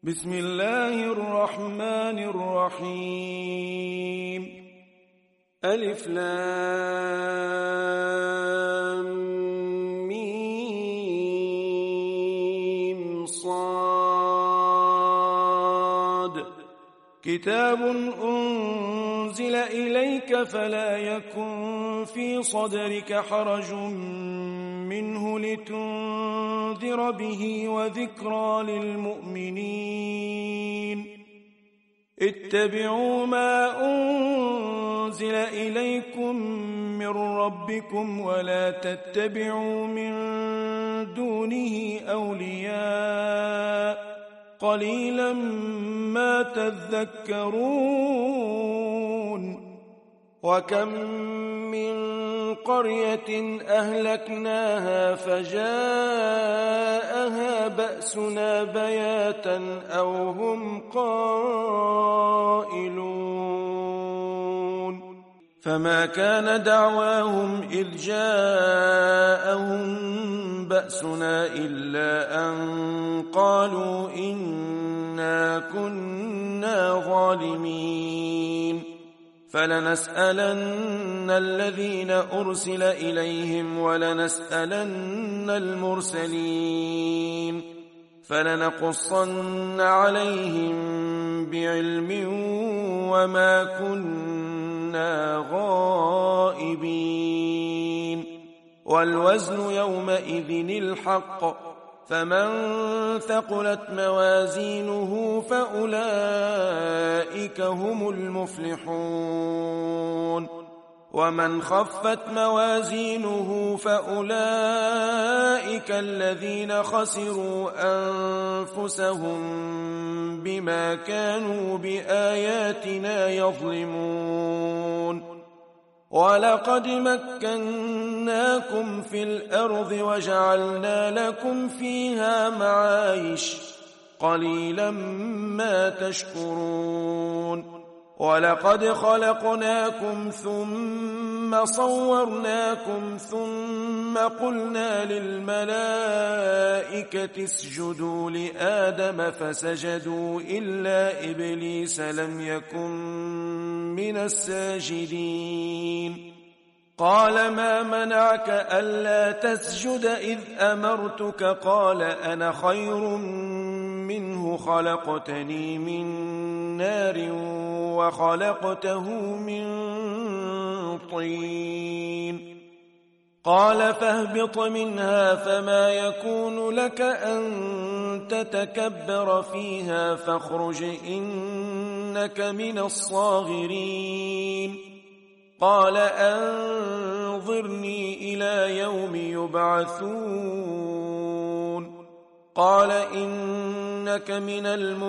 بسم الله الرحمن الرحيم. ألف لام ميم صاد. كتاب أنزل إليك فلا يكن في صدرك حرج منه لتنذر به وذكرى للمؤمنين. اتبعوا ما أنزل إليكم من ربكم ولا تتبعوا من دونه أولياء قليلا ما تذكرون. وكم من قرية أهلكناها فجاءها بأسنا بياتا أو هم قائلون. فما كان دعواهم إذ جاءهم بأسنا إلا أن قالوا إنا كنا ظالمين. فلنسألن الذين أرسل إليهم ولنسألن المرسلين فلنقصن عليهم بعلم وما كنا غائبين. والوزن يومئذ الحق فمن ثقلت موازينه فأولئك هم المفلحون. ومن خفت موازينه فأولئك الذين خسروا أنفسهم بما كانوا بآياتنا يظلمون. ولقد مكناكم في الأرض وجعلنا لكم فيها معايش قليلا ما تشكرون. ولقد خلقناكم ثم صورناكم ثم قلنا للملائكة اسجدوا لآدم فسجدوا إلا إبليس لم يكن من الساجدين. قال ما منعك ألا تسجد إذ أمرتك؟ قال أنا خير منه خلقتني من نار وخلقته من طين. قال فاهبط منها فما يكون لك أن تتكبر فيها فاخرج إنك من الصاغرين. قال أنظرني إلى يوم يبعثون. قال إنك من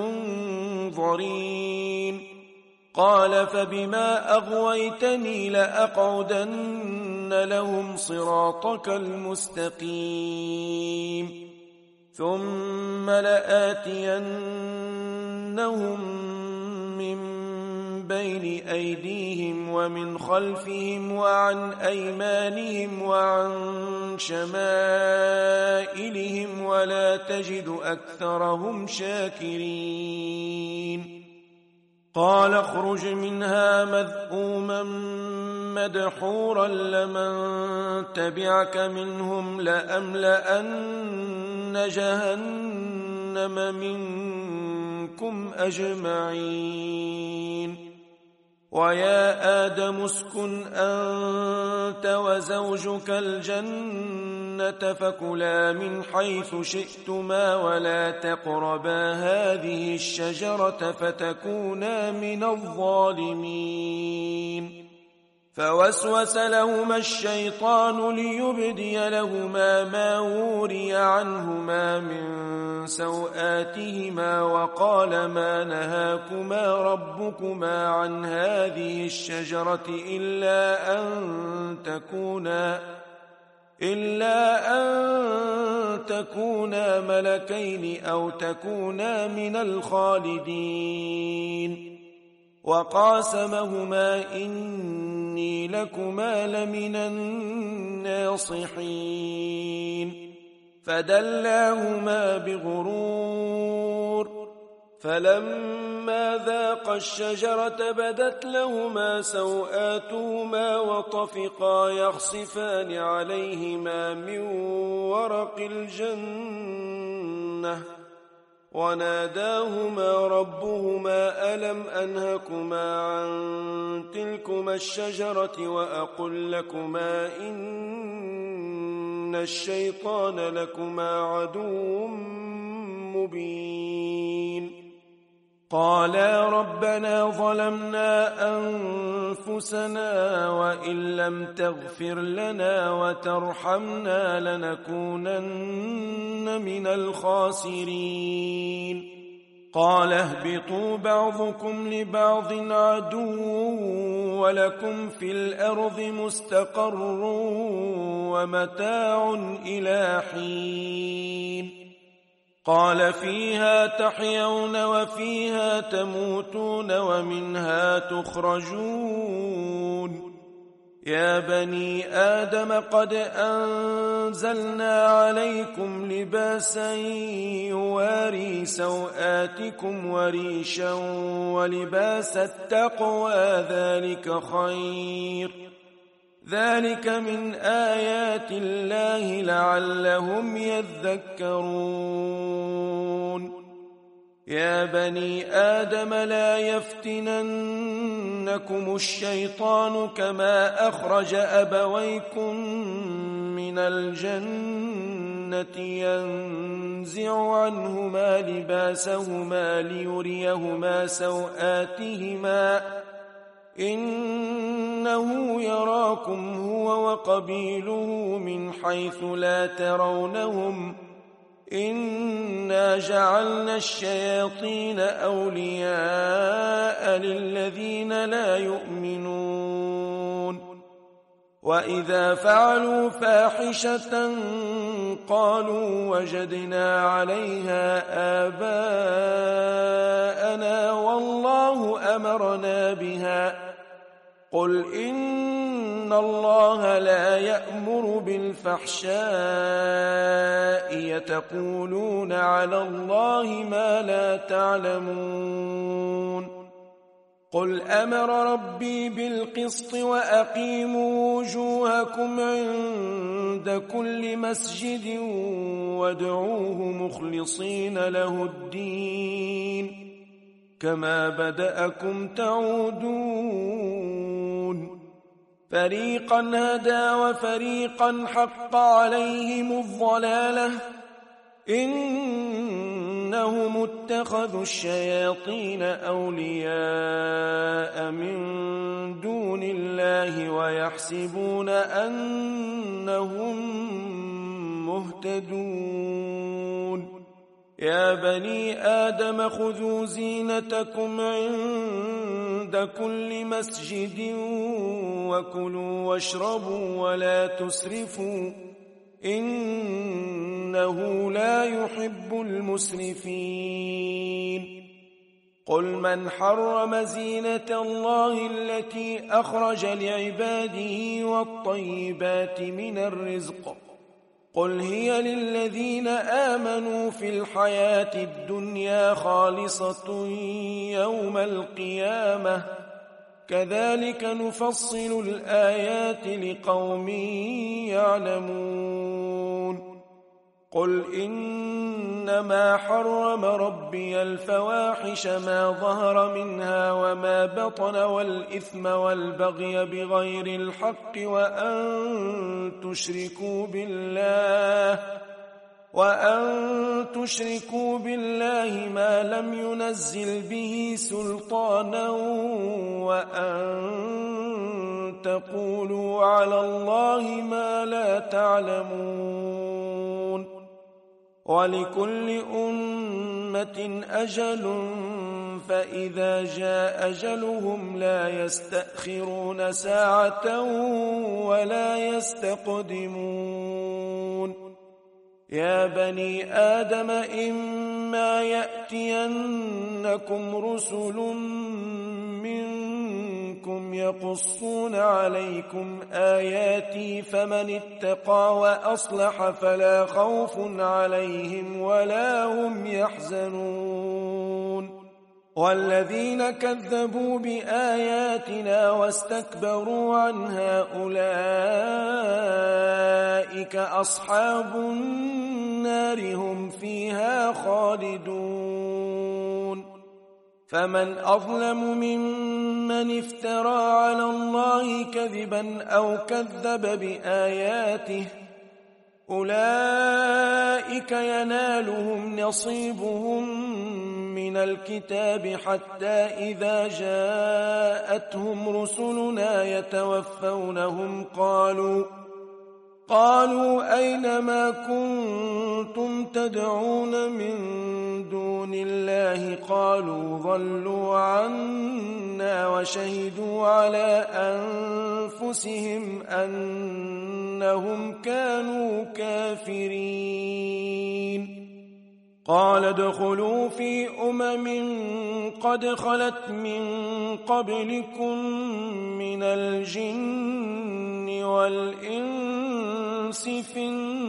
المنظرين. قال فبما أغويتني لأقعدن لهم صراطك المستقيم ثم لآتينهم من بين أيديهم ومن خلفهم وعن أيمانهم وعن شمائلهم ولا تجد أكثرهم شاكرين. قال اخرج منها مذءوما مدحورا لمن تبعك منهم لأملأن جهنم منكم أجمعين. ويا آدم اسكن أنت وزوجك الجنة فكلا من حيث شئتما ولا تقربا هذه الشجرة فتكونا من الظالمين. فوسوس لهما الشيطان ليبدي لهما ما وري عنهما من سوآتهما وقال ما نهاكما ربكما عن هذه الشجرة إلا أن تكونا ملكين أو تكونا من الخالدين. وقاسمهما إني لكما لمن الناصحين. فدلاهما بغرور فلما ذاقا الشجرة بدت لهما سوآتهما وطفقا يخصفان عليهما من ورق الجنة وناداهما ربهما ألم أنهكما عن تلكما الشجرة وأقل لكما إن الشيطان لكما عدو مبين قالا ربنا ظلمنا أنفسنا وإن لم تغفر لنا وترحمنا لنكونن من الخاسرين قال اهبطوا بعضكم لبعض عدو ولكم في الأرض مستقر ومتاع إلى حين قال فيها تحيون وفيها تموتون ومنها تخرجون يا بني آدم قد أنزلنا عليكم لباسا يواري سوآتكم وريشا ولباس التقوى ذلك خير ذلك من آيات الله لعلهم يذكرون يا بني آدم لا يفتننكم الشيطان كما أخرج أبويكم من الجنة ينزع عنهما لباسهما ليريهما سوآتهما إنه يراكم هو وقبيله من حيث لا ترونهم إنا جعلنا الشياطين أولياء للذين لا يؤمنون وإذا فعلوا فاحشة قالوا وجدنا عليها آباءنا والله أمرنا بها قل إن الله لا يأمر بالفحشاء يتقولون على الله ما لا تعلمون قل أمر ربي بالقسط وأقيموا وجوهكم عند كل مسجد وادعوه مخلصين له الدين كما بدأكم تعودون فريقا هدى وفريقا حق عليهم الضلالة إنهم اتخذوا الشياطين أولياء من دون الله ويحسبون أنهم مهتدون يا بني آدم خذوا زينتكم عند كل مسجد وكلوا واشربوا ولا تسرفوا إنه لا يحب المسرفين قل من حرم زينة الله التي أخرج لعباده والطيبات من الرزق قل هي للذين آمنوا في الحياة الدنيا خالصة يوم القيامة كذلك نفصل الآيات لقوم يعلمون قل إنما حرم ربي الفواحش ما ظهر منها وما بطن والإثم والبغي بغير الحق وأن تشركوا بالله ما لم ينزل به سلطانا وأن تقولوا على الله ما لا تعلمون ولكل أمة أجل فإذا جاء أجلهم لا يستأخرون ساعة ولا يستقدمون يا بني آدم إما يأتينكم رسل منكم يقصون عليكم آياتي فمن اتقى وأصلح فلا خوف عليهم ولا هم يحزنون والذين كذبوا بآياتنا واستكبروا عنها أولئك أصحاب النار هم فيها خالدون فمن أظلم ممن افترى على الله كذبا أو كذب بآياته أولئك ينالهم نصيبهم من الكتاب حتى إذا جاءتهم رسلنا يتوفونهم قالوا أين ما كنتم تدعون من دون الله قالوا ضلوا عنا وشهدوا على أنفسهم أنهم كانوا كافرين قال ادخلوا في قد خلت من قبلكم من الجن والإنس في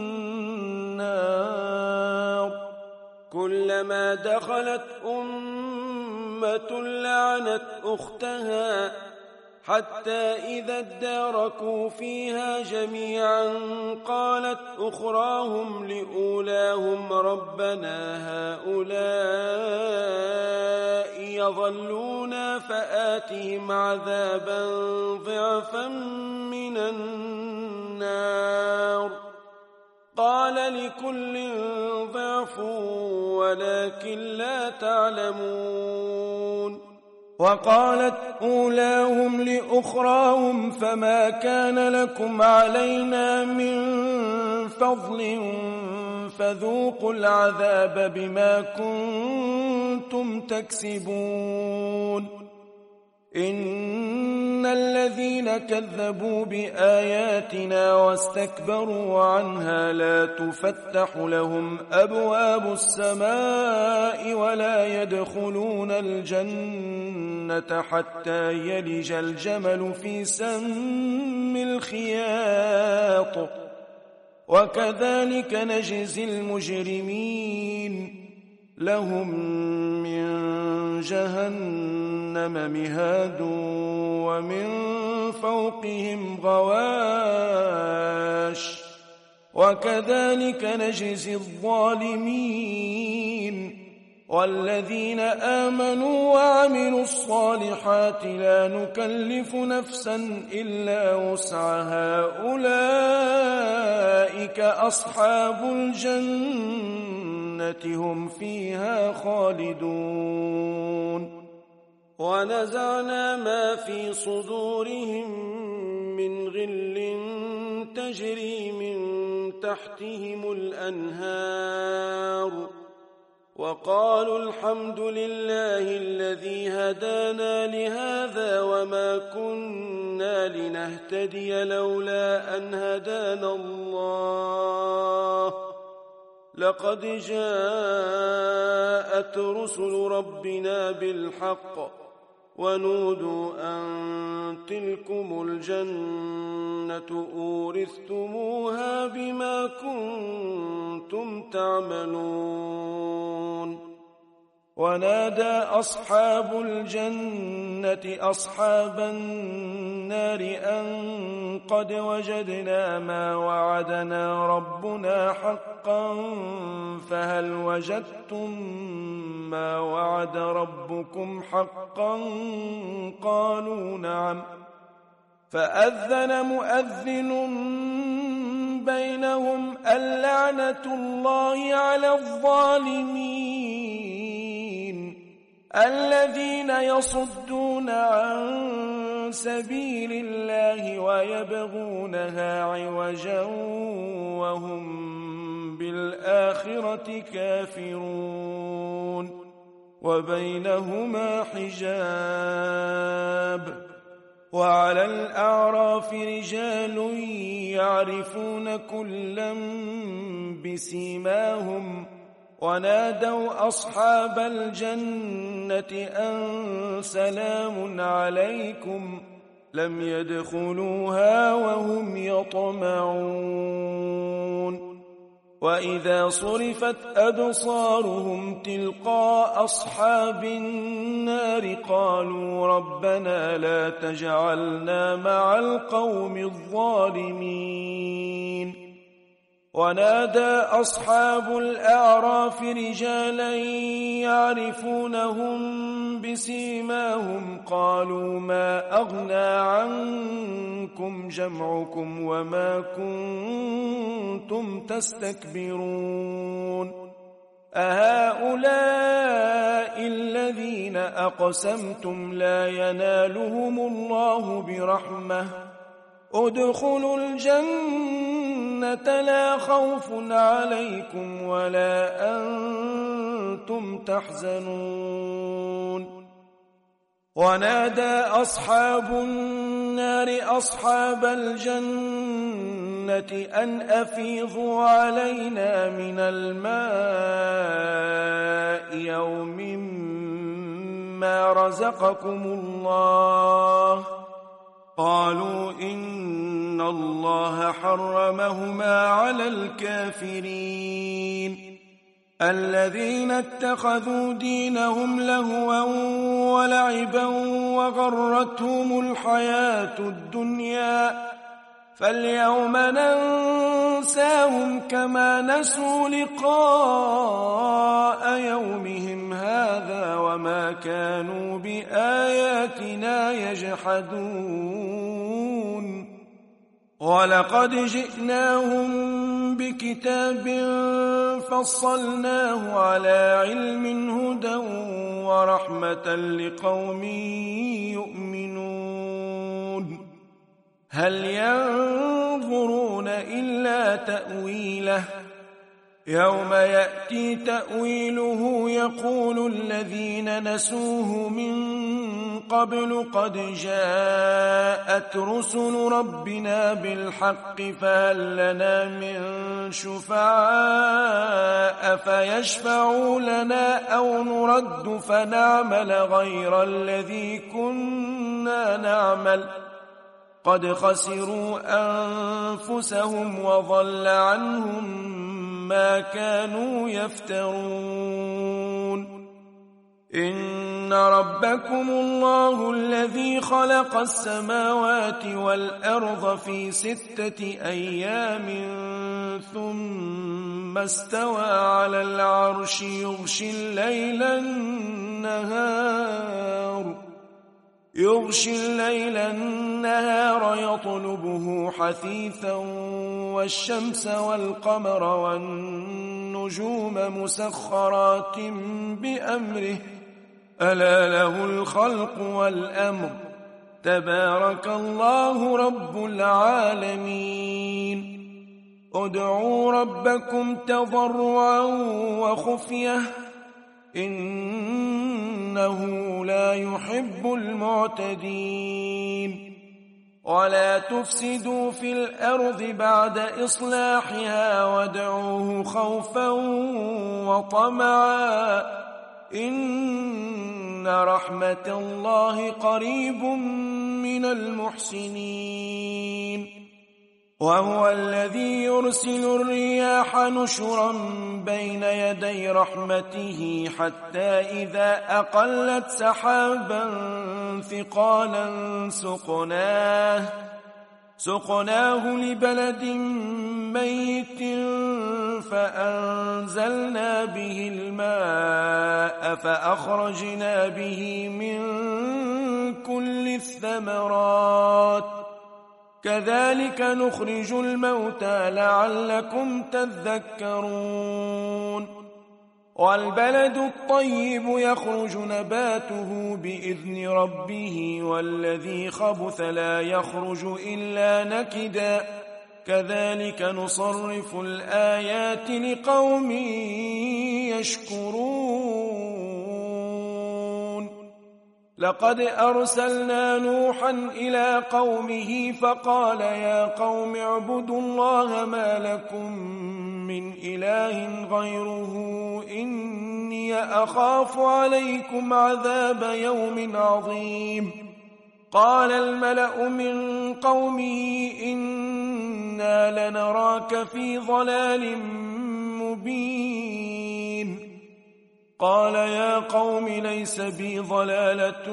النار كلما دخلت أمة لعنت أختها حتى إذا اداركوا فيها جميعا قالت أخراهم لأولاهم ربنا هؤلاء يضلونا فآتهم عذابا ضعفا من النار قال لكل ضعف ولكن لا تعلمون وقالت أولاهم لأخراهم فما كان لكم علينا من فضل فذوقوا العذاب بما كنتم تكسبون إن الذين كذبوا بآياتنا واستكبروا عنها لا تفتح لهم أبواب السماء ولا يدخلون الجنة حتى يلج الجمل في سم الخياط وكذلك نجزي المجرمين لهم من جهنم مهاد ومن فوقهم غواش وكذلك نجزي الظالمين والذين آمنوا وعملوا الصالحات لا نكلف نفسا إلا وسعها أولئك أصحاب الجنة هم فيها خالدون ونزعنا ما في صدورهم من غل تجري من تحتهم الأنهار وقالوا الحمد لله الذي هدانا لهذا وما كنا لنهتدي لولا أن هدانا الله لقد جاءت رسل ربنا بالحق ونودوا أن تلكم الجنة أورثتموها بما كنتم تعملون ونادى أصحاب الجنة أصحاب النار أن قد وجدنا ما وعدنا ربنا حقا فهل وجدتم ما وعد ربكم حقا قالوا نعم فأذن مؤذن بينهم اللعنة الله على الظالمين الذين يصدون عن سبيل الله ويبغونها عوجا وهم بالآخرة كافرون وبينهما حجاب وعلى الأعراف رجال يعرفون كلا بسيماهم ونادوا أصحاب الجنة أن سلام عليكم لم يدخلوها وهم يطمعون وإذا صرفت أبصارهم تلقاء أصحاب النار قالوا ربنا لا تجعلنا مع القوم الظالمين ونادى أصحاب الأعراف رجالا يعرفونهم بسيماهم قالوا ما أغنى عنكم جمعكم وما كنتم تستكبرون أهؤلاء الذين أقسمتم لا ينالهم الله برحمة ادخلوا الجنة لا خوف عليكم ولا أنتم تحزنون ونادى أصحاب النار أصحاب الجنة أن أفيضوا علينا من الماء يوم ما رزقكم الله قالوا إن الله حرمهما على الكافرين الذين اتخذوا دينهم لهوا ولعبا وغرتهم الحياة الدنيا فاليوم ننساهم كما نسوا لقاء يومهم هذا وما كانوا بآياتنا يجحدون ولقد جئناهم بكتاب فصلناه على علم هدى ورحمة لقوم يؤمنون هل ينظرون إلا تأويله يوم يأتي تأويله يقول الذين نسوه من قبل قد جاءت رسل ربنا بالحق فهل لنا من شفعاء فيشفعوا لنا أو نرد فنعمل غير الذي كنا نعمل قد خسروا أنفسهم وضل عنهم ما كانوا يفترون إن ربكم الله الذي خلق السماوات والأرض في 6 أيام ثم استوى على العرش يغشي الليل النهار يطلبه حثيثا والشمس والقمر والنجوم مسخرات بأمره ألا له الخلق والأمر تبارك الله رب العالمين ادعوا ربكم تضرعا وخفية إنه لا يحب المعتدين ولا تفسدوا في الأرض بعد إصلاحها وادعوه خوفا وطمعا إن رحمة الله قريب من المحسنين وهو الذي يرسل الرياح نشرا بين يدي رحمته حتى إذا أقلت سحابا ثقالا سقناه لبلد ميت فأنزلنا به الماء فأخرجنا به من كل الثمرات كذلك نخرج الموتى لعلكم تذكرون والبلد الطيب يخرج نباته بإذن ربه والذي خبث لا يخرج إلا نكدا كذلك نصرف الآيات لقوم يشكرون لقد أرسلنا نوحا إلى قومه فقال يا قوم اعبدوا الله ما لكم من إله غيره إني أخاف عليكم عذاب يوم عظيم قال الملأ من قومه إنا لنراك في ضلال مبين. قال يا قوم ليس بي ضلالة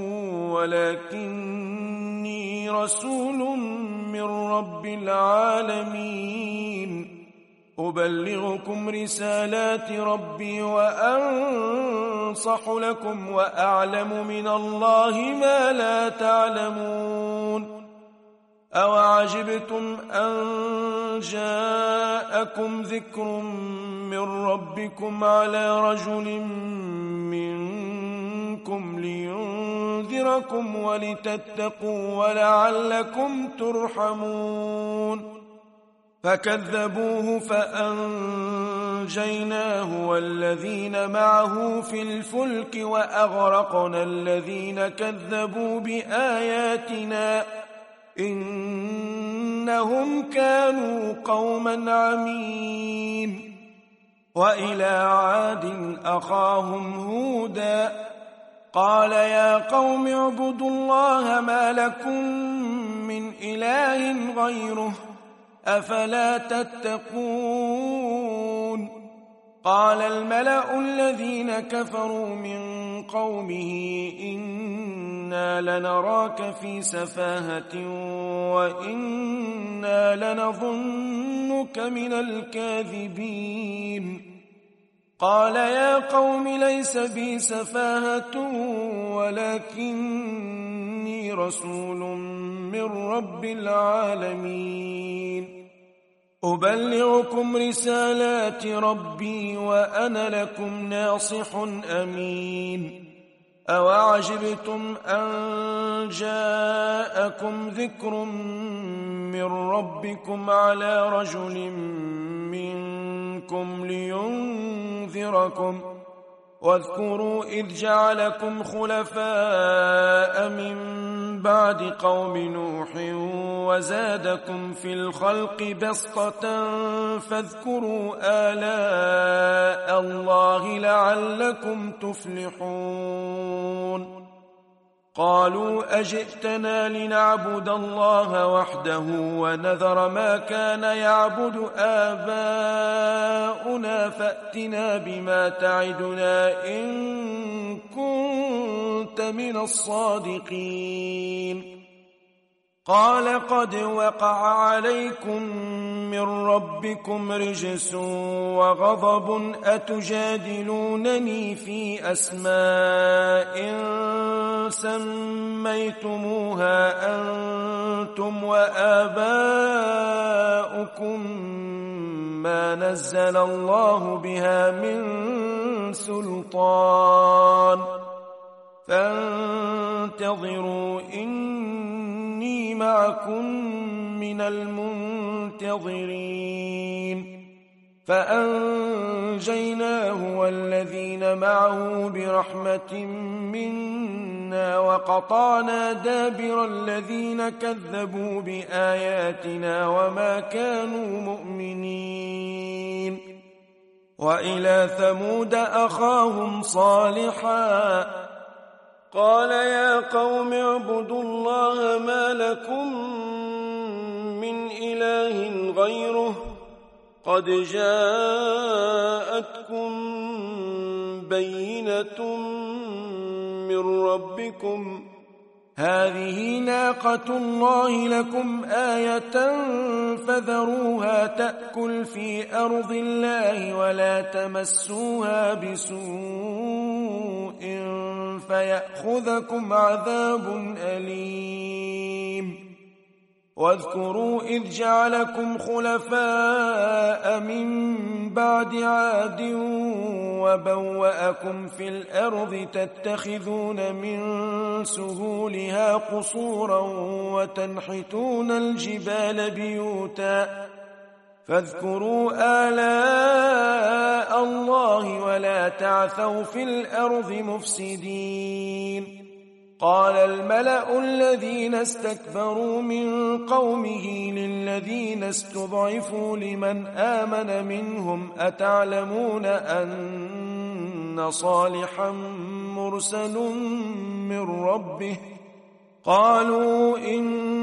ولكني رسول من رب العالمين. أبلغكم رسالات ربي وأنصح لكم وأعلم من الله ما لا تعلمون. أوعجبتم أن جاءكم ذكر من ربكم على رجل منكم لينذركم ولتتقوا ولعلكم ترحمون. فكذبوه فأنجيناه والذين معه في الفلك وأغرقنا الذين كذبوا بآياتنا إنهم كانوا قوما عمين. وإلى عاد أخاهم هودا قال يا قوم اعبدوا الله ما لكم من إله غيره أفلا تتقون. قال الملأ الذين كفروا من قومه إنا لنراك في سفاهة وإنا لنظنك من الكاذبين. قال يا قوم ليس بي سفاهة ولكني رسول من رب العالمين. أبلغكم رسالات ربي وأنا لكم ناصح أمين. أوعجبتم أن جاءكم ذكر من ربكم على رجل منكم لينذركم واذكروا إذ جعلكم خلفاء من بعد قوم نوح وزادكم في الخلق بسطة فاذكروا آلاء الله لعلكم تفلحون. قالوا أجئتنا لنعبد الله وحده ونذر ما كان يعبد آباؤنا فأتنا بما تعدنا إن كنت من الصادقين. قال قد وقع عليكم من ربكم رجس وغضب أتجادلونني في أسماء سميتموها أنتم وآباؤكم ما نزل الله بها من سلطان فانتظروا إني معكم من المنتظرين. فأنجيناه والذين معه برحمة منا وقطعنا دابر الذين كذبوا بآياتنا وما كانوا مؤمنين. وإلى ثمود أخاهم صالحا قال يا قوم اعبدوا الله ما لكم من إله غيره قد جاءتكم بينة من ربكم هذه ناقة الله لكم آية فذروها تأكل في أرض الله ولا تمسوها بسوء فيأخذكم عذاب أليم. واذكروا إذ جعلكم خلفاء من بعد عاد وبوأكم في الأرض تتخذون من سهولها قصورا وتنحتون الجبال بيوتا فاذكروا آلاء الله ولا تعثوا في الأرض مفسدين. قال الملأ الذين استكبروا من قومه للذين استضعفوا لمن آمن منهم أتعلمون أن صالحا مرسل من ربه قالوا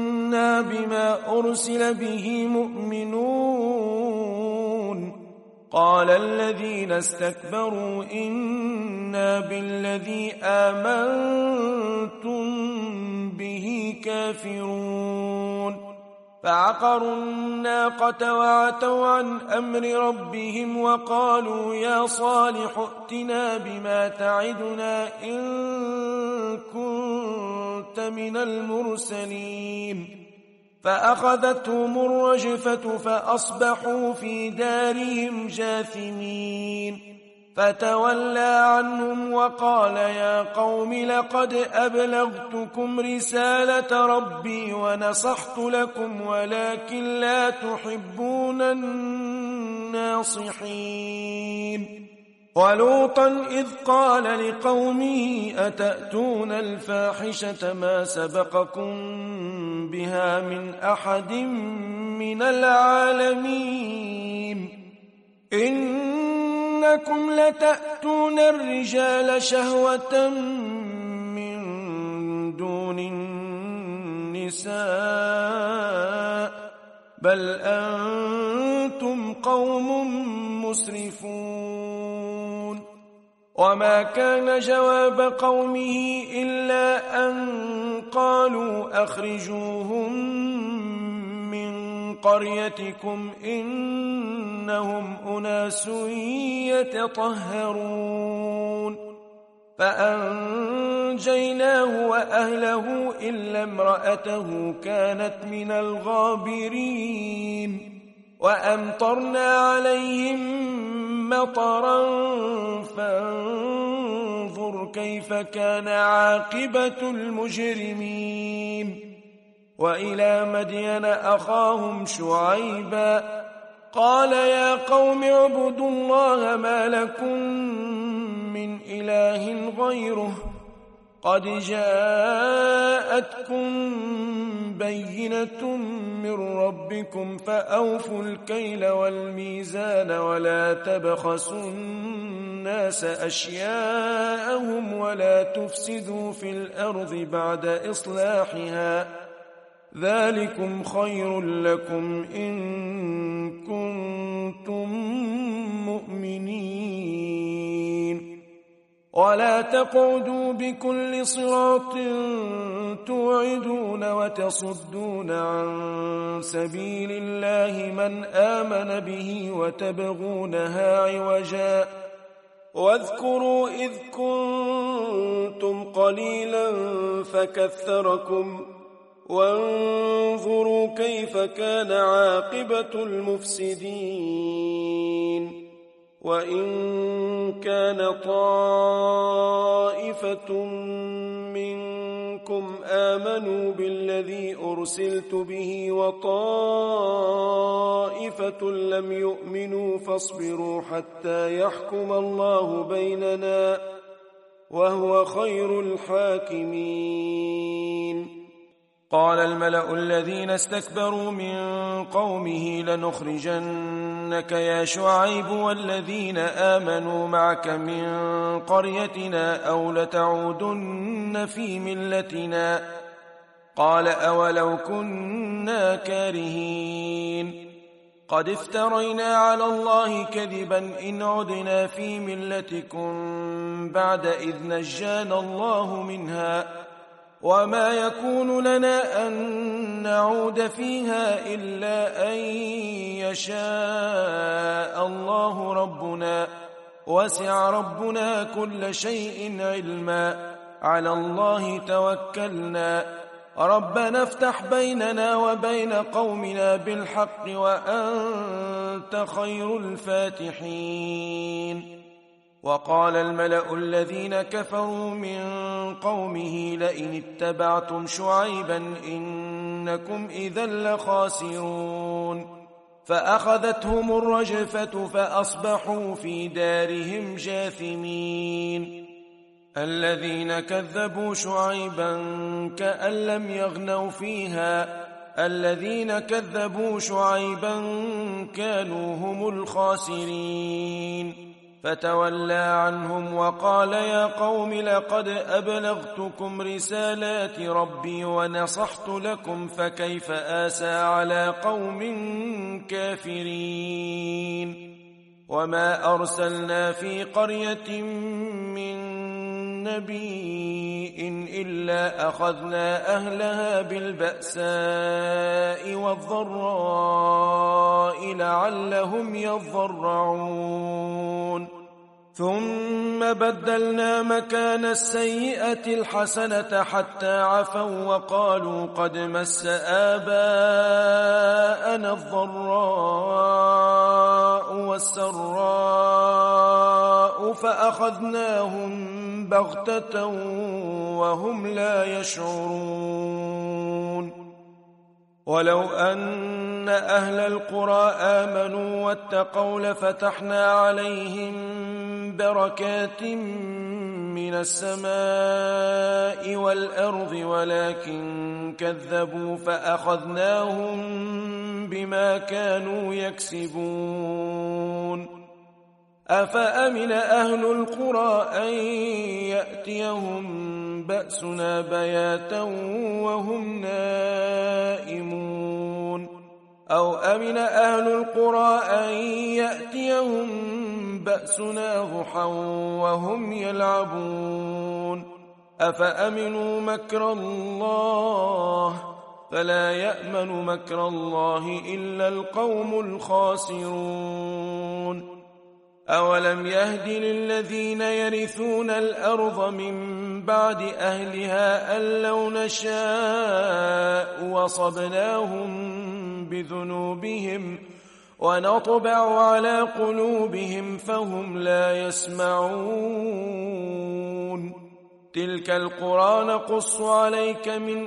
إنا بما أرسل به مؤمنون. قال الذين استكبروا إنا بالذي آمنتم به كافرون فعقروا الناقة وعتوا عن أمر ربهم وقالوا يا صالح ائتنا بما تعدنا إن كنت من المرسلين فأخذتهم الرجفة فأصبحوا في دارهم جاثمين فتولى عنهم وقال يا قوم لقد أبلغتكم رسالة ربي ونصحت لكم ولكن لا تحبون الناصحين ولوطا إذ قال لقومه أتأتون الفاحشة ما سبقكم بها من أحد من العالمين إنكم لتأتون الرجال شهوة من دون النساء بل أنتم قوم مسرفون وما كان جواب قومه إلا أن قالوا أخرجوهم من قريتكم إنهم أناس يتطهرون فأنجيناه وأهله إلا امرأته كانت من الغابرين وأمطرنا عليهم مطرا فانظر كيف كان عاقبة المجرمين وإلى مدين أخاهم شعيبا قال يا قوم اعبدوا الله ما لكم من إله غيره قد جاءتكم بينة من ربكم فأوفوا الكيل والميزان ولا تبخسوا الناس أشياءهم ولا تفسدوا في الأرض بعد إصلاحها ذلكم خير لكم إن كنتم مؤمنين ولا تقعدوا بكل صراط توعدون وتصدون عن سبيل الله من آمن به وتبغونها عوجا واذكروا إذ كنتم قليلا فكثركم وانظروا كيف كان عاقبة المفسدين وإن كان طائفة منكم آمنوا بالذي أرسلت به وطائفة لم يؤمنوا فاصبروا حتى يحكم الله بيننا وهو خير الحاكمين قال الملأ الذين استكبروا من قومه لنخرجنك يا شعيب والذين آمنوا معك من قريتنا أو لتعودن في ملتنا قال أولو كنا كارهين قد افترينا على الله كذبا إن عدنا في ملتكم بعد إذ نجانا الله منها وما يكون لنا أن نعود فيها إلا أن يشاء الله ربنا وسع ربنا كل شيء علما على الله توكلنا ربنا افتح بيننا وبين قومنا بالحق وأنت خير الفاتحين وقال الملأ الذين كفروا من قومه لئن اتبعتم شعيبا إنكم إذا لخاسرون فأخذتهم الرجفة فأصبحوا في دارهم جاثمين الذين كذبوا شعيبا كأن لم يغنوا فيها الذين كذبوا شعيبا كانوا هم الخاسرين فتولى عنهم وقال يا قوم لقد أبلغتكم رسالات ربي ونصحت لكم فكيف آسى على قوم كافرين وما أرسلنا في قرية من نبي إلا أخذنا أهلها بالبأساء والضراء لعلهم يضرعون ثم بدلنا مكان السيئة الحسنة حتى عفوا وقالوا قد مس آباءنا الضراء والسراء فأخذناهم بغتة وهم لا يشعرون ولو أن أهل القرى آمنوا واتقوا لفتحنا عليهم بركات من السماء والأرض ولكن كذبوا فأخذناهم بما كانوا يكسبون أفأمن أهل القرى أن يأتيهم بأسنا بياتا وهم نائمون أو أمن أهل القرى أن يأتيهم بأسنا ضحى وهم يلعبون أفأمنوا مكر الله فلا يأمن مكر الله إلا القوم الخاسرون أولم يهد للذين يرثون الأرض من بعد أهلها أن لو نشاء وصبناهم بذنوبهم ونطبع على قلوبهم فهم لا يسمعون تلك القرى نقص عليك من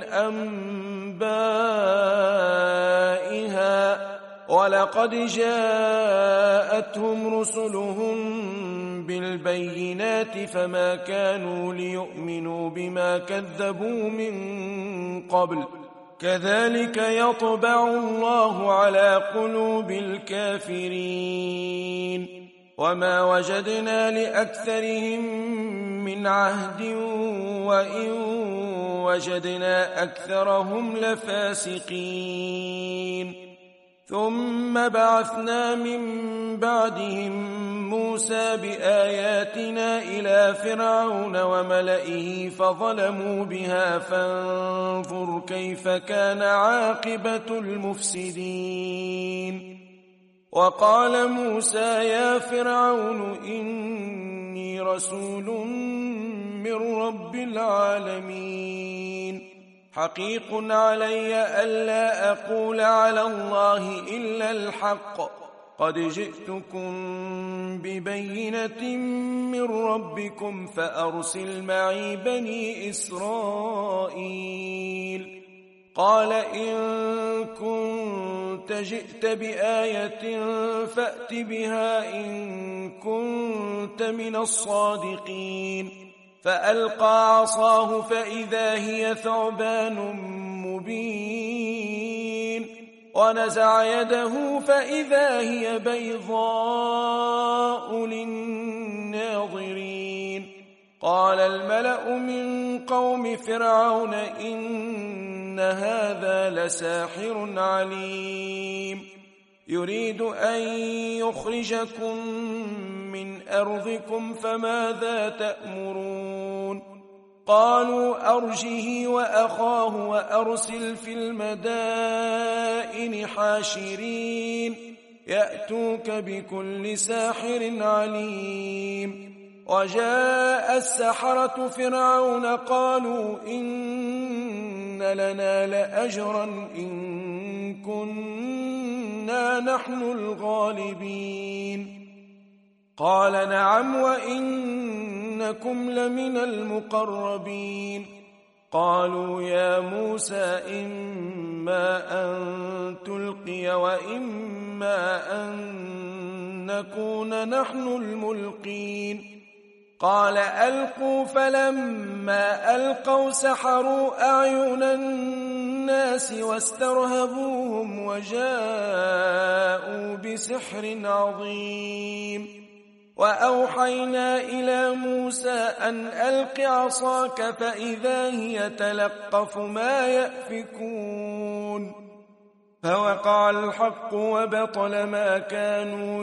أنبائها ولقد جاءتهم رسلهم بالبينات فما كانوا ليؤمنوا بما كذبوا من قبل كذلك يطبع الله على قلوب الكافرين وما وجدنا لأكثرهم من عهد وإن وجدنا أكثرهم لفاسقين ثم بعثنا من بعدهم موسى بآياتنا إلى فرعون وملئه فظلموا بها فانظر كيف كان عاقبة المفسدين وقال موسى يا فرعون إني رسول من رب العالمين حقيق علي ألا أقول على الله إلا الحق قد جئتكم ببينة من ربكم فأرسل معي بني إسرائيل قال إن كنت جئت بآية فأت بها إن كنت من الصادقين فألقى عصاه فإذا هي ثعبان مبين ونزع يده فإذا هي بيضاء للناظرين قال الملأ من قوم فرعون إن هذا لساحر عليم يريد أن يخرجكم من أرضكم فماذا تأمرون قالوا أرجه وأخاه وأرسل في المدائن حاشرين يأتوك بكل ساحر عليم وجاء السحرة فرعون قالوا إن لنا لأجرا إن كنا نحن الغالبين قال نعم وإنكم لمن المقربين قالوا يا موسى إما أن تلقي وإما أن نكون نحن الملقين قال ألقوا فلما ألقوا سحروا أعين الناس واسترهبوهم وجاءوا بسحر عظيم وأوحينا إلى موسى أن ألق عصاك فإذا هي تلقف ما يأفكون فوقع الحق وبطل ما كانوا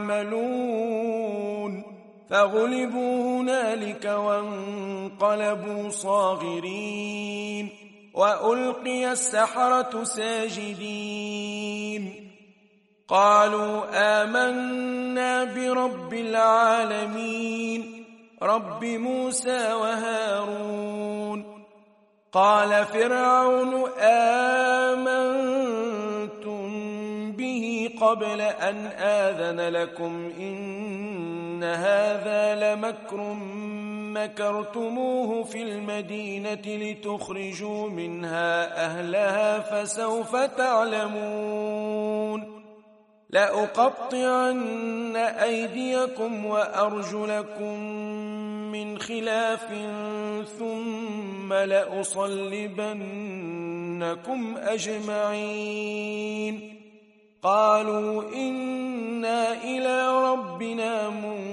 يعملون فغلبوا هنالك وانقلبوا صاغرين وألقي السحرة ساجدين قالوا آمنا برب العالمين رب موسى وهارون قال فرعون آمنتم به قبل أن آذن لكم إن هذا لمكر مكرتموه في المدينة لتخرجوا منها أهلها فسوف تعلمون لأقطعن أيديكم وأرجلكم من خلاف ثم لأصلبنكم أجمعين قالوا إنا إلى ربنا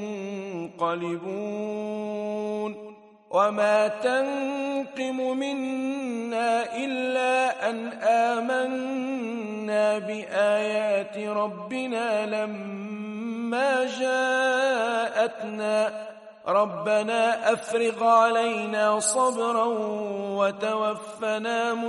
منقلبون وما تنقم منا إلا أن آمنا بآيات ربنا لما جاءتنا ربنا أفرغ علينا صبرا وتوفنا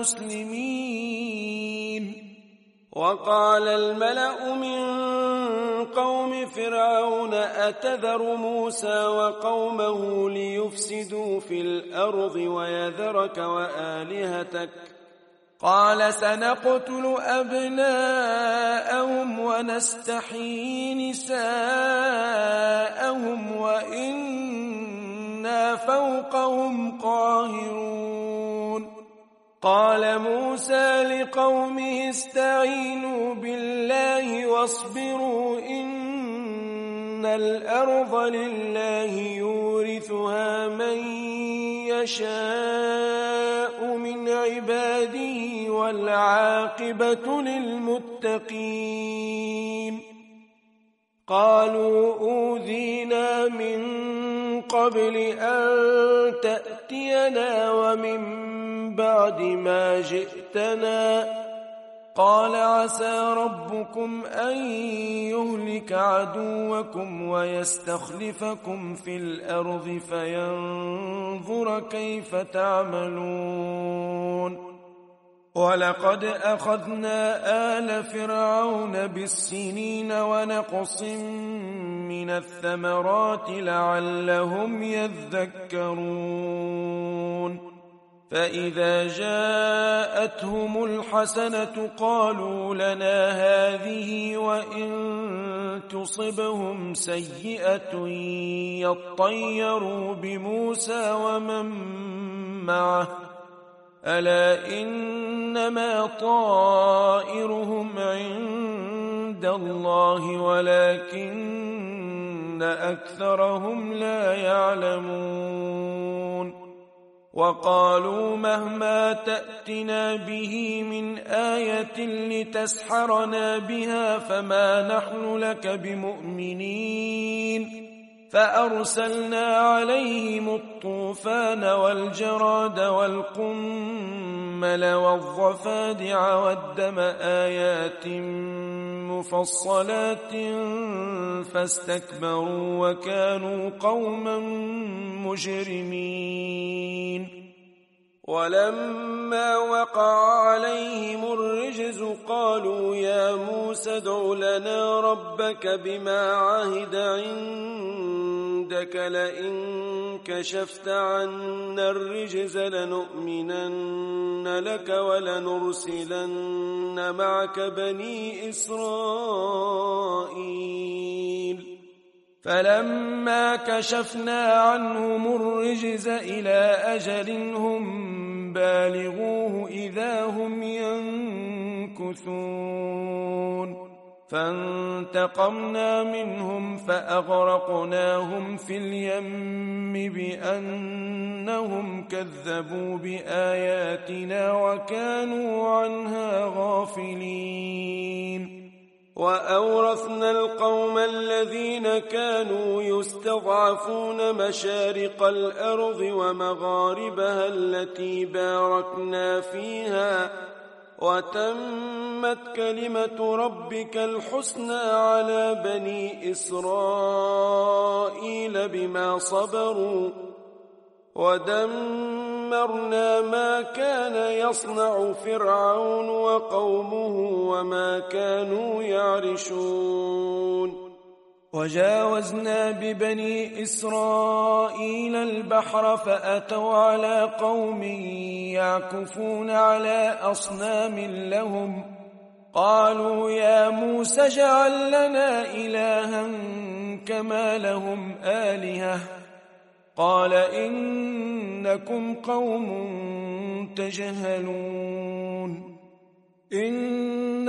مسلمين وقال الملأ من قوم فرعون أتذر موسى وقومه ليفسدوا في الأرض ويذرك وآلهتك قال سنقتل أبناءهم ونستحيي نساءهم وإنا فوقهم قاهرون قال موسى لقومه استعينوا بالله واصبروا إن الأرض لله يورثها من يشاء من عباده والعاقبة للمتقين قالوا أوذينا من قبل أن تأتينا ومن بعد ما جئتنا قال عسى ربكم أن يهلك عدوكم ويستخلفكم في الأرض فينظر كيف تعملون ولقد أخذنا آل فرعون بالسنين ونقص من الثمرات لعلهم يذكرون فإذا جاءتهم الحسنة قالوا لنا هذه وإن تصبهم سيئة يطيروا بموسى ومن معه ألا إنما طائرهم عند الله ولكن أكثرهم لا يعلمون وقالوا مهما تأتنا به من آية لتسحرنا بها فما نحن لك بمؤمنين فأرسلنا عليهم الطوفان والجراد والقمل والضفادع والدم آيات مفصلات فاستكبروا وكانوا قوما مجرمين ولما وقع عليهم الرجز قالوا يا موسى ادع لنا ربك بما عهد عندك لئن كشفت عنا الرجز لنؤمنن لك ولنرسلن معك بني إسرائيل فلما كشفنا عنهم الرجز إلى أجل هم بالغوه إذا هم ينكثون فانتقمنا منهم فأغرقناهم في اليم بأنهم كذبوا بآياتنا وكانوا عنها غافلين وأورثنا القوم الذين كانوا يستضعفون مشارق الأرض ومغاربها التي باركنا فيها وتمت كلمة ربك الحسنى على بني إسرائيل بما صبروا ودمرنا ما كان يصنع فرعون وقومه وما كانوا يعرشون وجاوزنا ببني إسرائيل البحر فأتوا على قوم يعكفون على أصنام لهم قالوا يا موسى اجعل لنا إلها كما لهم آلهة قال إنكم قوم تجهلون إن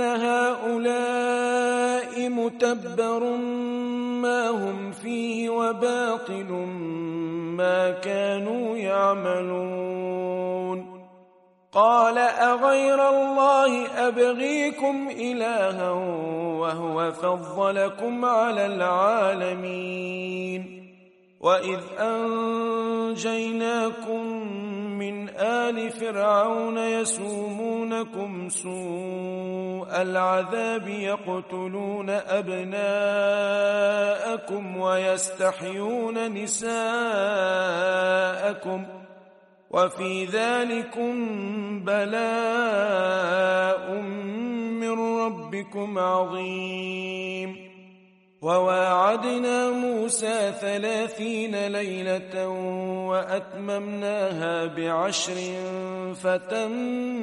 هؤلاء متبر ما هم فيه وباطل ما كانوا يعملون قال أغير الله أبغيكم إلها وهو فضلكم على العالمين وإذ أنجيناكم من آل فرعون يسومونكم سوء العذاب يقتلون أبناءكم ويستحيون نساءكم وفي ذلكم بلاء من ربكم عظيم وواعدنا موسى 30 ليلة وأتممناها ب10 فتم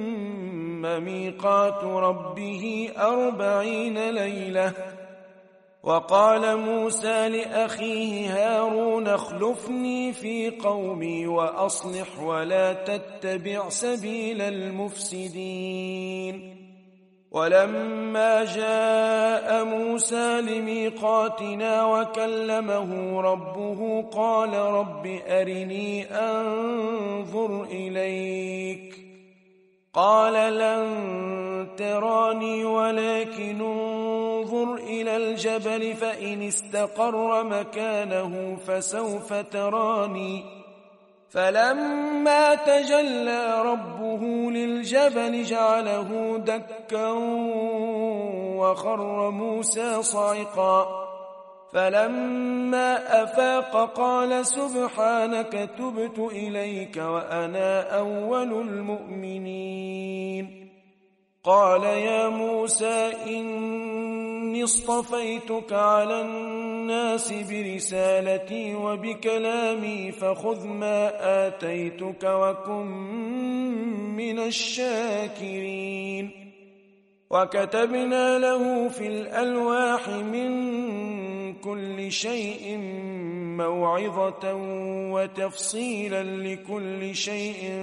ميقات ربه 40 ليلة وقال موسى لأخيه هارون اخلفني في قومي وأصلح ولا تتبع سبيل المفسدين ولما جاء موسى لميقاتنا وكلمه ربه قال رب أرني أنظر إليك قال لن تراني ولكن انظر إلى الجبل فإن استقر مكانه فسوف تراني فلما تجلى ربه للجبل جعله دكا وخر موسى صعقا فلما أفاق قال سبحانك تبت إليك وأنا أول المؤمنين قال يا موسى إني اصطفيتك على الناس برسالتي وبكلامي فخذ ما آتيتك وكن من الشاكرين وكتبنا له في الألواح من كل شيء موعظة وتفصيلا لكل شيء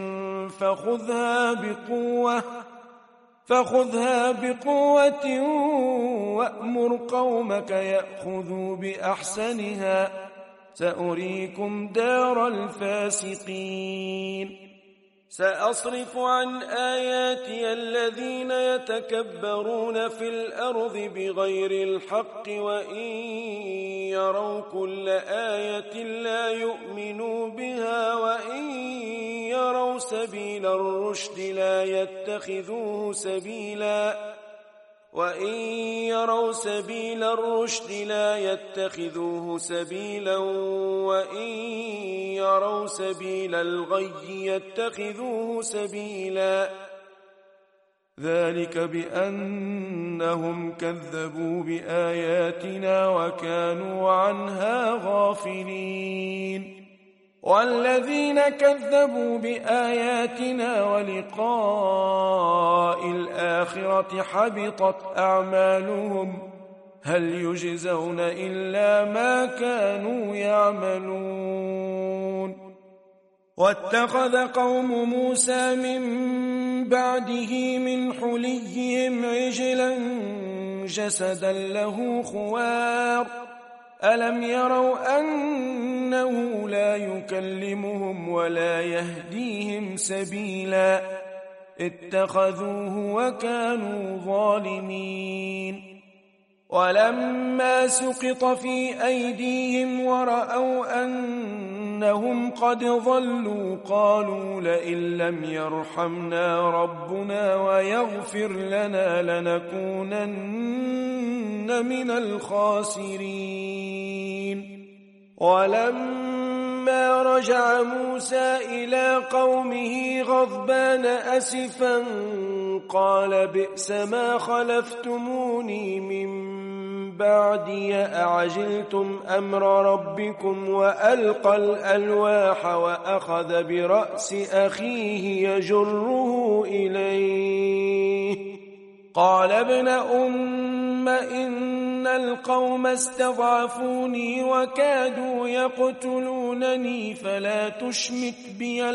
فخذها بقوة وأمر قومك يأخذوا بأحسنها سأريكم دار الفاسقين سأصرف عن آياتي الذين يتكبرون في الأرض بغير الحق وإن يروا كل آية لا يؤمنوا بها وإن يروا سبيل الرشد لا يتخذوه سبيلا وإن يروا سبيل الرشد لا يتخذوه سبيلا وإن يروا سبيل الغي يتخذوه سبيلا ذلك بأنهم كذبوا بآياتنا وكانوا عنها غافلين والذين كذبوا بآياتنا ولقاء الآخرة حبطت أعمالهم هل يجزون إلا ما كانوا يعملون واتخذ قوم موسى من بعده من حليهم عجلا جسدا له خوار ألم يروا أنه لا يكلمهم ولا يهديهم سبيلا اتخذوه وكانوا ظالمين ولما سقط في أيديهم ورأوا أن إنهم قد ضلوا قالوا لئن لم يرحمنا ربنا ويغفر لنا لنكونن من الخاسرين. ولما رجع موسى إلى قومه غضبان أسفا قال بئس ما خلفتموني من بعدي أعجلتم أمر ربكم وألقى الألواح وأخذ برأس أخيه يجره إليه قال ابن أم إن القوم استضعفوني وكادوا يقتلونني فلا تشمت بي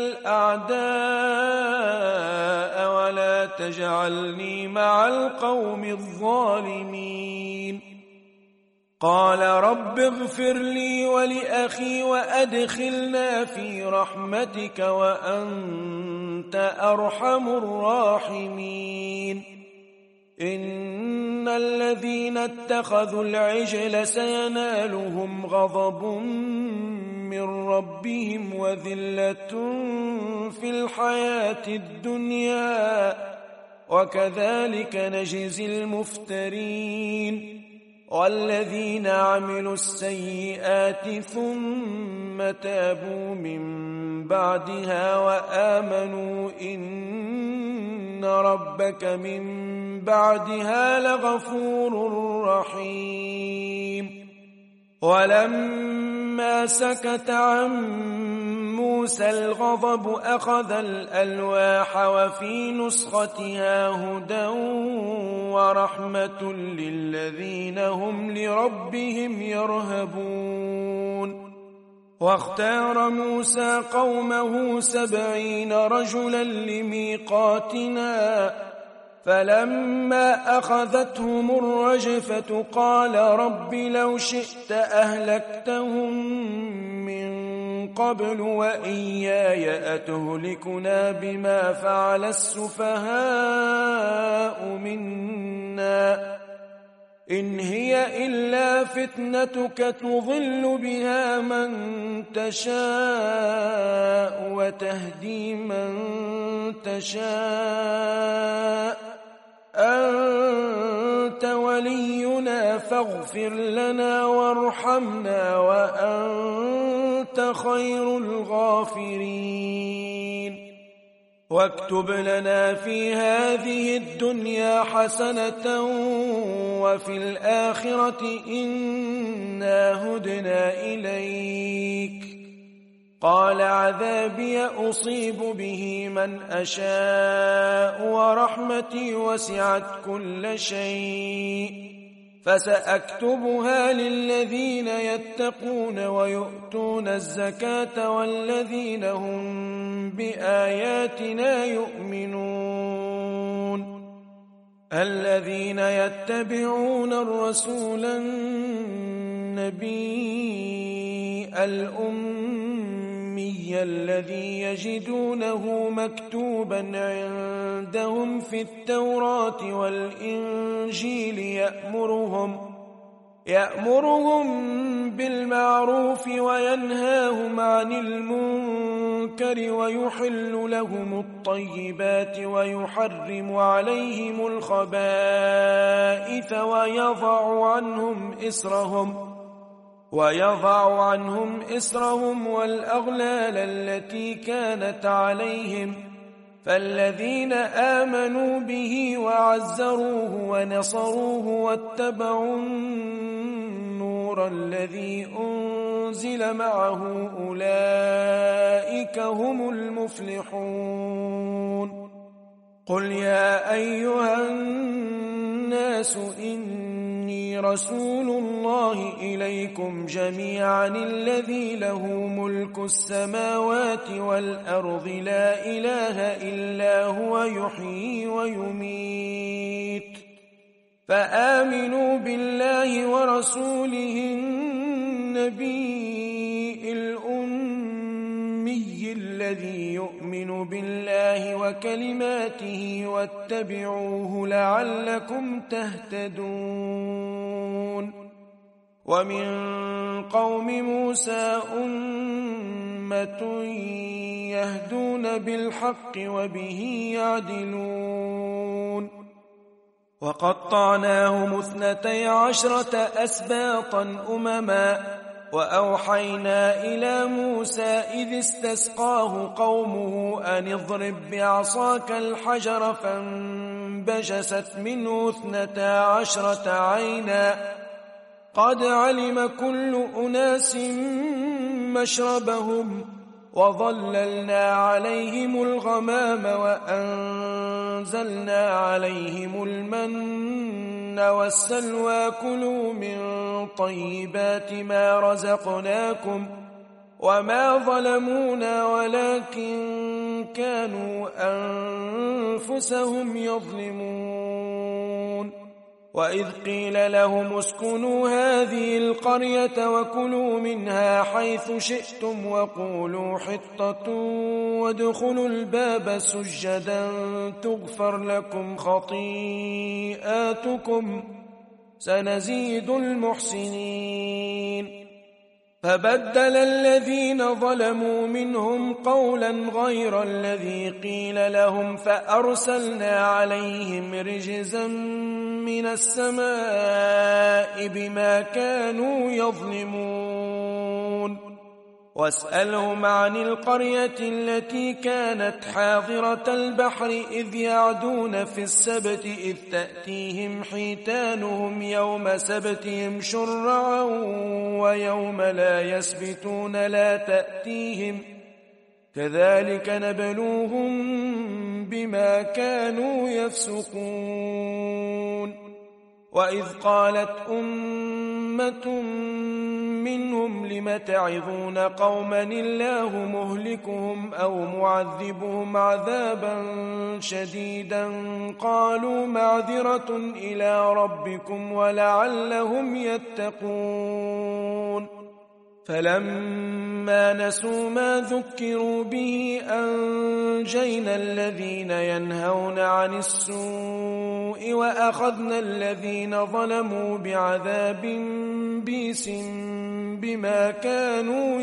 الأعداء ولا تجعلني مع القوم الظالمين. قال رب اغفر لي ولأخي وأدخلنا في رحمتك وأنت أرحم الراحمين. إن الذين اتخذوا العجل سينالهم غضب من ربهم وذلة في الحياة الدنيا وكذلك نجزي المفترين. والذين عملوا السيئات ثم تابوا من بعدها وآمنوا إن ربك من بعدها لغفور رحيم. ولما سكت عن موسى الغضب أخذ الألواح وفي نسختها هدى ورحمة للذين هم لربهم يرهبون. واختار موسى قومه 70 رجلا لميقاتنا فلما أخذتهم الرجفة قال رب لو شئت أهلكتهم من قبل وإياي أتهلكنا بما فعل السفهاء منا إن هي إلا فتنتك تضل بها من تشاء وتهدي من تشاء أنت ولينا فاغفر لنا وارحمنا وأنت خير الغافرين. واكتب لنا في هذه الدنيا حسنة وفي الآخرة إنا هدنا إليك. قال عذابي أصيب به من أشاء ورحمتي وسعت كل شيء فسأكتبها للذين يتقون ويؤتون الزكاة والذين هم بآياتنا يؤمنون. الذين يتبعون الرسول النبي الأمي الذي يجدونه مكتوبا عندهم في التوراة والإنجيل يأمرهم بالمعروف وينهاهم عن المنكر ويحل لهم الطيبات ويحرم عليهم الخبائث ويضع عنهم إسرهم والأغلال التي كانت عليهم. فالذين آمنوا به وعزروه ونصروه واتبعوا النور الذي أنزل معه أولئك هم المفلحون. قل يا أيها الناس إني رسول الله إليكم جميعا الذي له ملك السماوات والأرض لا إله إلا هو يحيي ويميت. فآمنوا بالله ورسوله النبي الأمي الذي يؤمن بالله وكلماته واتبعوه لعلكم تهتدون. ومن قوم موسى أمة يهدون بالحق وبه يعدلون وقطعناهم 12 أسباطا أمما وأوحينا إلى موسى إذ استسقاه قومه أن اضرب بعصاك الحجر فانبجست منه 12 عينا قد علم كل أناس مشربهم وظللنا عليهم الغمام وأنزلنا عليهم المن والسلوى كلوا من طيبات ما رزقناكم وما ظلمونا ولكن كانوا أنفسهم يظلمون وإذ قيل لهم اسكنوا هذه القرية وكلوا منها حيث شئتم وقولوا حطة وادخلوا الباب سجدا تغفر لكم خطيئاتكم سنزيد المحسنين فبدل الذين ظلموا منهم قولا غير الذي قيل لهم فأرسلنا عليهم رجزا من السماء بما كانوا يظلمون واسألهم عن القرية التي كانت حاضرة البحر إذ يعدون في السبت إذ تأتيهم حيتانهم يوم سبتهم شرعا ويوم لا يسبتون لا تأتيهم كذلك نبلوهم بما كانوا يفسقون وإذ قالت أمة منهم لم تعظون قوما الله مهلكهم أو معذبهم عذابا شديدا قالوا معذرة إلى ربكم ولعلهم يتقون فلما نسوا ما ذكروا به أنجينا الذين ينهون عن السوء وأخذنا الذين ظلموا بعذاب بئس بما كانوا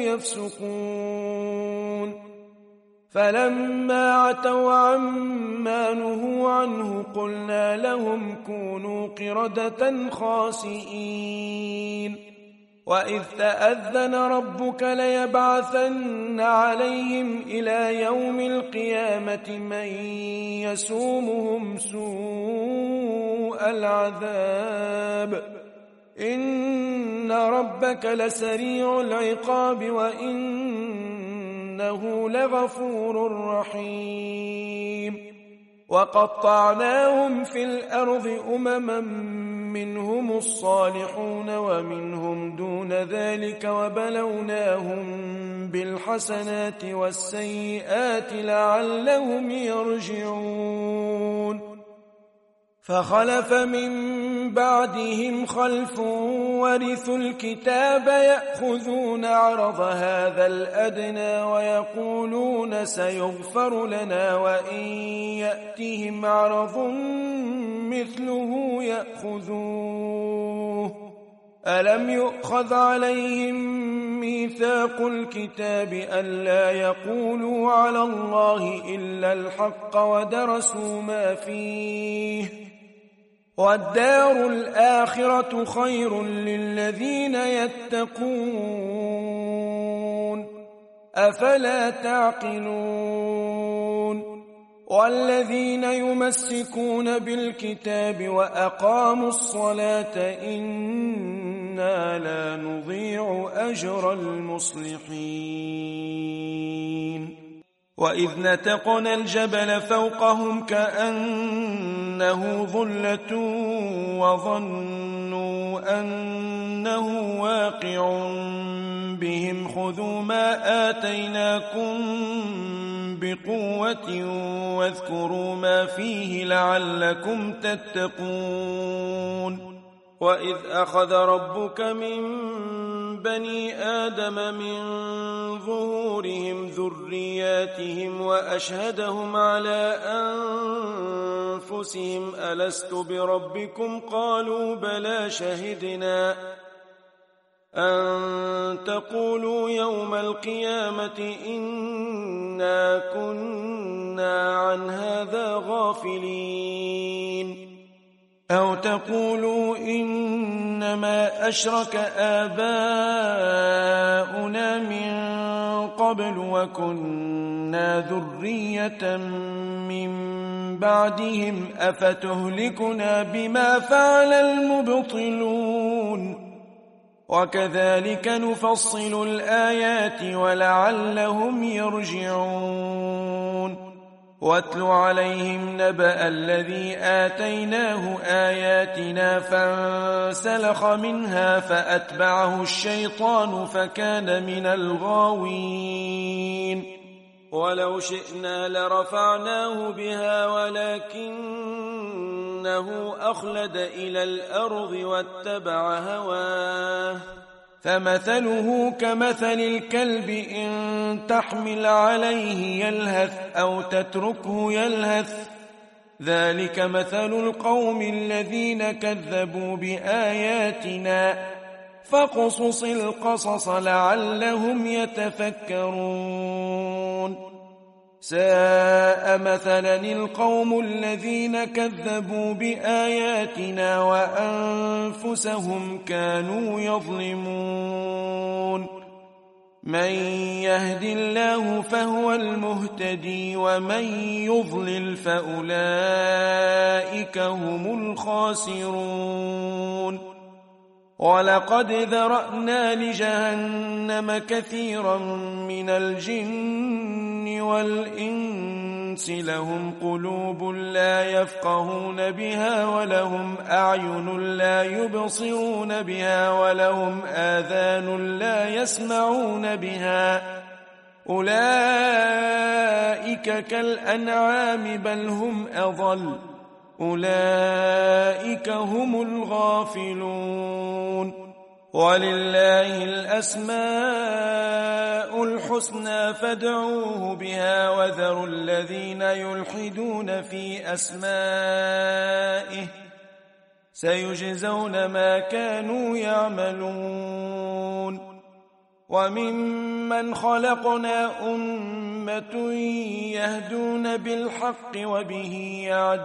يفسقون فلما عتوا عما نهوا عنه قلنا لهم كونوا قردة خاسئين وإذ تأذن ربك ليبعثن عليهم إلى يوم القيامة من يسومهم سوء العذاب إن ربك لسريع العقاب وإنه لغفور رحيم وقطعناهم في الأرض أمما منهم الصالحون ومنهم دون ذلك وبلوناهم بالحسنات والسيئات لعلهم يرجعون فخلف من بعدهم خلف ورثوا الكتاب يأخذون عرض هذا الأدنى ويقولون سيغفر لنا وإن يأتهم عرض مثله يأخذوه ألم يؤخذ عليهم ميثاق الكتاب ألا يقولوا على الله إلا الحق ودرسوا ما فيه والدار الآخرة خير للذين يتقون أفلا تعقلون والذين يمسكون بالكتاب وأقاموا الصلاة إنا لا نضيع أجر المصلحين وإذ نتقنا الجبل فوقهم كأنه ظلة وظنوا أنه واقع بهم خذوا ما آتيناكم بقوة واذكروا ما فيه لعلكم تتقون وإذ أخذ ربك من بني آدم من ظهورهم ذرياتهم وأشهدهم على أنفسهم ألست بربكم قالوا بلى شهدنا أن تقولوا يوم القيامة إنا كنا عن هذا غافلين أو تقولوا إنما أشرك آباؤنا من قبل وكنا ذرية من بعدهم أفتهلكنا بما فعل المبطلون وكذلك نفصل الآيات ولعلهم يرجعون واتل عليهم نبأ الذي آتيناه آياتنا فانسلخ منها فأتبعه الشيطان فكان من الغاوين ولو شئنا لرفعناه بها ولكنه أخلد إلى الأرض واتبع هواه فمثله كمثل الكلب إن تحمل عليه يلهث أو تتركه يلهث ذلك مثل القوم الذين كذبوا بآياتنا فاقصص القصص لعلهم يتفكرون ساء مثلا القوم الذين كذبوا بآياتنا وأنفسهم كانوا يظلمون من يهد الله فهو المهتدي ومن يضلل فأولئك هم الخاسرون ولقد ذرأنا لجهنم كثيرا من الجن والإنس لهم قلوب لا يفقهون بها ولهم أعين لا يبصرون بها ولهم آذان لا يسمعون بها أولئك كالأنعام بل هم أضل أولئك هم الغافلون ولله الأسماء الحسنى فادعوه بها وذروا الذين يلحدون في أسمائه سيجزون ما كانوا يعملون وممن خلقنا أمة يهدون بالحق وبه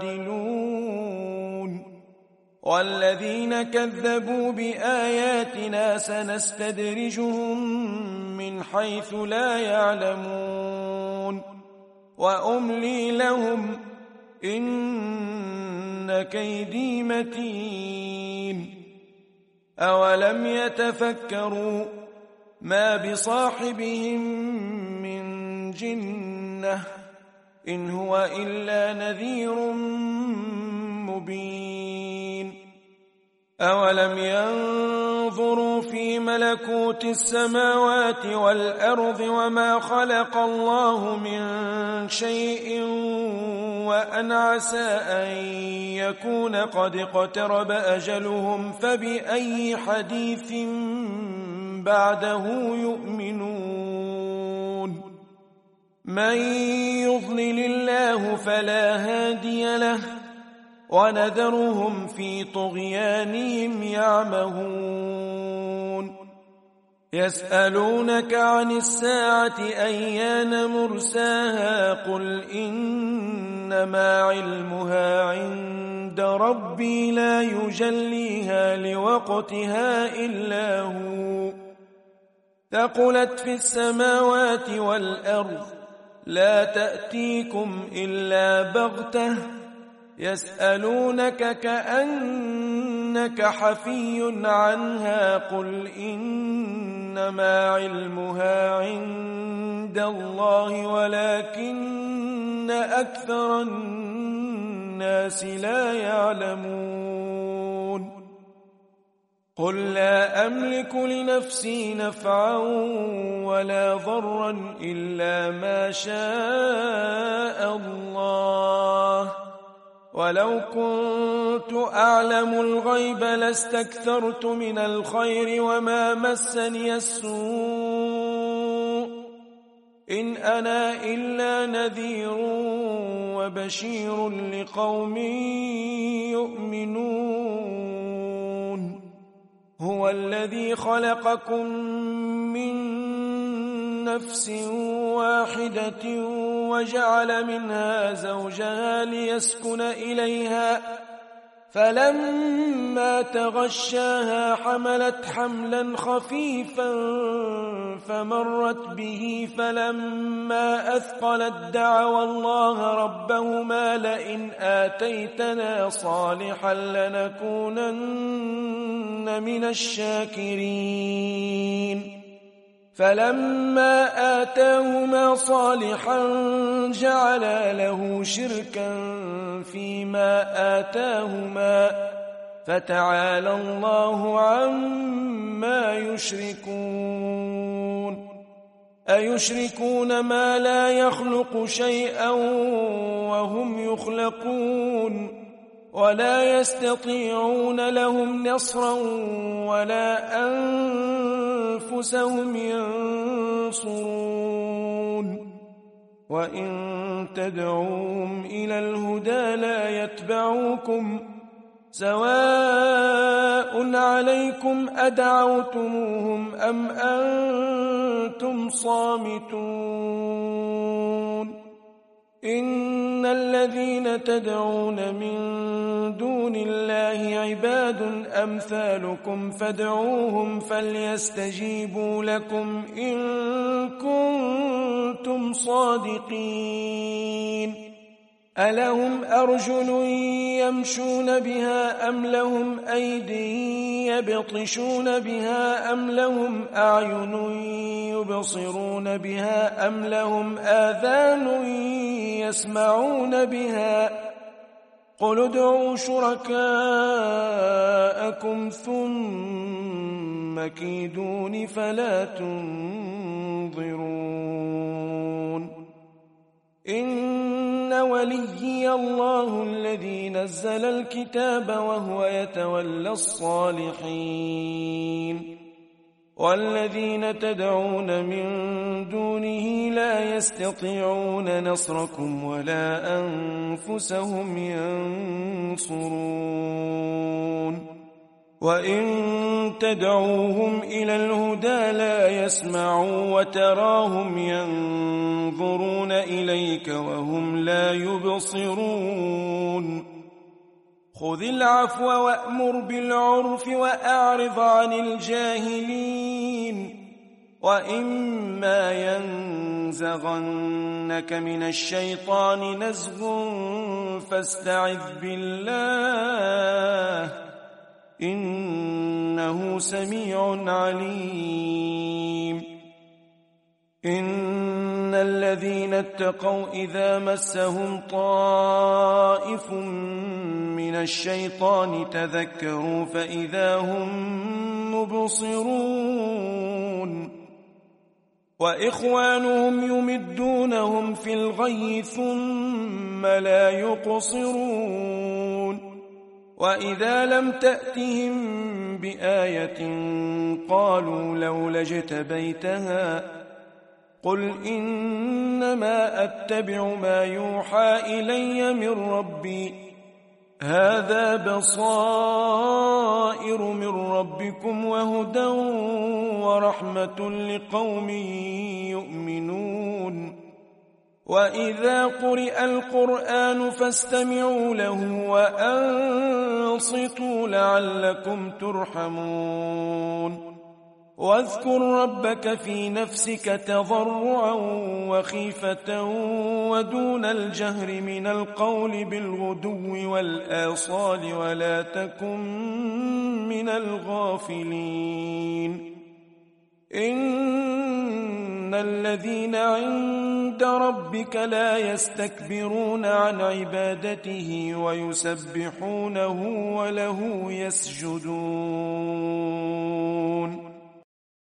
يعدلون والذين كذبوا بآياتنا سنستدرجهم من حيث لا يعلمون وأملي لهم إن كيدي متين أولم يتفكروا ما بصاحبهم من جنة إن هو إلا نذير مبين أولم ينظروا في ملكوت السماوات والأرض وما خلق الله من شيء وأن عسى أن يكون قد اقترب أجلهم فبأي حديث بعده يؤمنون من يضلل الله فلا هادي له ونذرهم في طغيانهم يعمهون يسألونك عن الساعة أيان مرساها قل إنما علمها عند ربي لا يجليها لوقتها إلا هو ثقلت في السماوات والأرض لا تأتيكم إلا بغتة يسألونك كأنك حفي عنها قل إنما علمها عند الله ولكن أكثر الناس لا يعلمون قل لا أملك لنفسي نفعا ولا ضرا إلا ما شاء الله ولو كنت أعلم الغيب لاستكثرت من الخير وما مسني السوء إن أنا إلا نذير وبشير لقوم يؤمنون هو الذي خلقكم من نفس واحدة وجعل منها زوجها ليسكن إليها فلما تغشاها حملت حملا خفيفا فمرت به فلما أثقلت دعوا الله ربهما لئن آتيتنا صالحا لنكونن من الشاكرين فلما آتاهما صالحا جعلا له شركا فيما آتاهما فتعالى الله عما يشركون أيشركون ما لا يخلق شيئا وهم يخلقون ولا يستطيعون لهم نصرا ولا أنفسهم ينصرون وإن تدعوهم إلى الهدى لا يتبعوكم سواء عليكم أدعوتموهم أم أنتم صامتون إن الذين تدعون من دون الله عباد أمثالكم فادعوهم فليستجيبوا لكم إن كنتم صادقين ألهم أرجل يمشون بها أم لهم أيدي يبطشون بها أم لهم أعين يبصرون بها أم لهم آذان يسمعون بها قل ادعوا شركاءكم ثم كيدون فلا تنظرون إن وليي الله الذي نزل الكتاب وهو يتولى الصالحين والذين تدعون من دونه لا يستطيعون نصركم ولا أنفسهم ينصرون وإن تدعوهم إلى الهدى لا يسمعوا وتراهم ينظرون إليك وهم لا يبصرون خذ العفو وأمر بالعرف وأعرض عن الجاهلين وإما ينزغنك من الشيطان نزغ فاستعذ بالله إنه سميع عليم إن الذين اتقوا إذا مسهم طائف من الشيطان تذكروا فإذا هم مبصرون وإخوانهم يمدونهم في الغي ثم لا يقصرون وإذا لم تأتهم بآية قالوا لولا اجتبيتها قل إنما أتبع ما يوحى إلي من ربي هذا بصائر من ربكم وهدى ورحمة لقوم يؤمنون وإذا قرئ القرآن فاستمعوا له وأنصتوا لعلكم ترحمون واذكر ربك في نفسك تضرعا وخيفة ودون الجهر من القول بالغدو والآصال ولا تكن من الغافلين إن الذين عند ربك لا يستكبرون عن عبادته ويسبحونه وله يسجدون